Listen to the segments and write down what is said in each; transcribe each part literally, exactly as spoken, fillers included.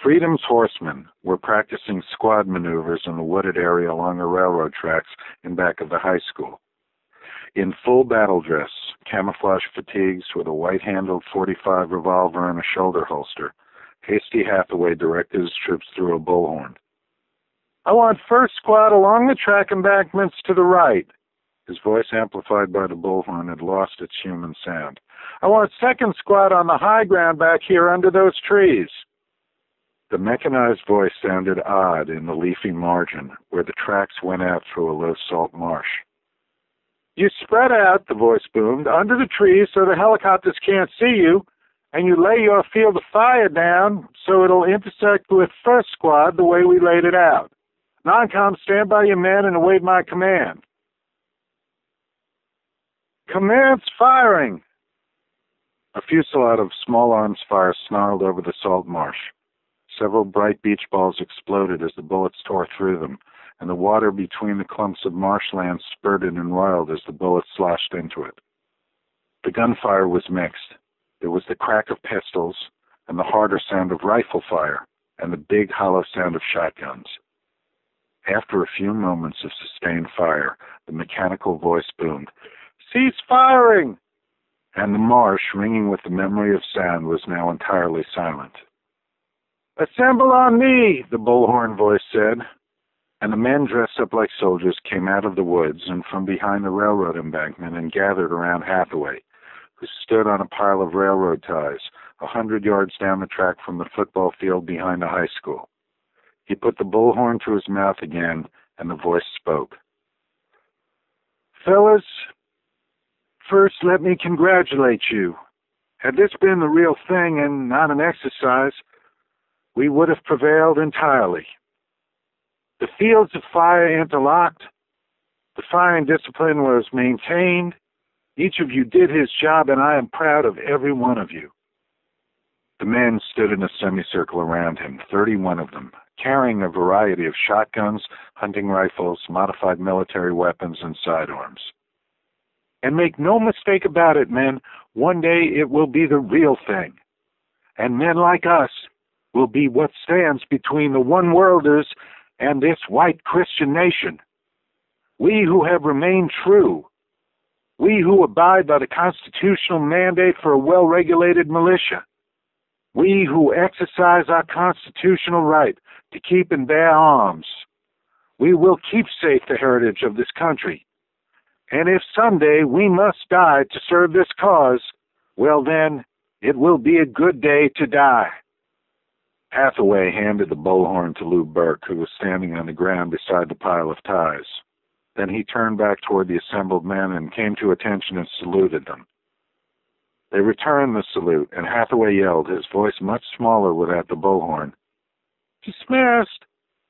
Freedom's horsemen were practicing squad maneuvers in the wooded area along the railroad tracks in back of the high school. In full battle dress, camouflage fatigues with a white-handled forty-five revolver in a shoulder holster, Hasty Hathaway directed his troops through a bullhorn. "I want first squad along the track embankments to the right." His voice, amplified by the bullhorn, had lost its human sound. "I want second squad on the high ground back here under those trees." The mechanized voice sounded odd in the leafy margin, where the tracks went out through a low salt marsh. "You spread out," the voice boomed, "under the trees so the helicopters can't see you, and you lay your field of fire down so it'll intersect with first squad the way we laid it out. Non-com, stand by your men and await my command." "Commence firing!" A fusillade of small arms fire snarled over the salt marsh. Several bright beach balls exploded as the bullets tore through them, and the water between the clumps of marshland spurted and roiled as the bullets sloshed into it. The gunfire was mixed. There was the crack of pistols, and the harder sound of rifle fire, and the big hollow sound of shotguns. After a few moments of sustained fire, the mechanical voice boomed, "Cease firing!" And the marsh, ringing with the memory of sound, was now entirely silent. "Assemble on me," the bullhorn voice said, and the men dressed up like soldiers came out of the woods and from behind the railroad embankment and gathered around Hathaway, who stood on a pile of railroad ties a hundred yards down the track from the football field behind the high school. He put the bullhorn to his mouth again, and the voice spoke. "Fellas, first let me congratulate you. Had this been the real thing and not an exercise, we would have prevailed entirely. The fields of fire interlocked. The firing discipline was maintained. Each of you did his job, and I am proud of every one of you." The men stood in a semicircle around him, thirty-one of them, carrying a variety of shotguns, hunting rifles, modified military weapons, and sidearms. "And make no mistake about it, men, one day it will be the real thing. And men like us will be what stands between the one-worlders and this white Christian nation. We who have remained true. We who abide by the constitutional mandate for a well-regulated militia. We who exercise our constitutional right to keep and bear arms. We will keep safe the heritage of this country. And if someday we must die to serve this cause, well then, it will be a good day to die." Hathaway handed the bullhorn to Lou Burke, who was standing on the ground beside the pile of ties. Then he turned back toward the assembled men and came to attention and saluted them. They returned the salute, and Hathaway yelled, his voice much smaller without the bullhorn, "Dismissed!"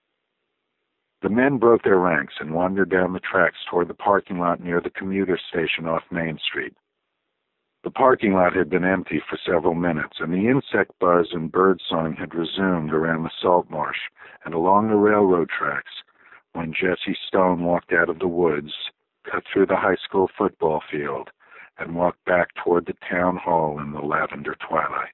The men broke their ranks and wandered down the tracks toward the parking lot near the commuter station off Main Street. The parking lot had been empty for several minutes, and the insect buzz and bird song had resumed around the salt marsh and along the railroad tracks when Jesse Stone walked out of the woods, cut through the high school football field, and walked back toward the town hall in the lavender twilight.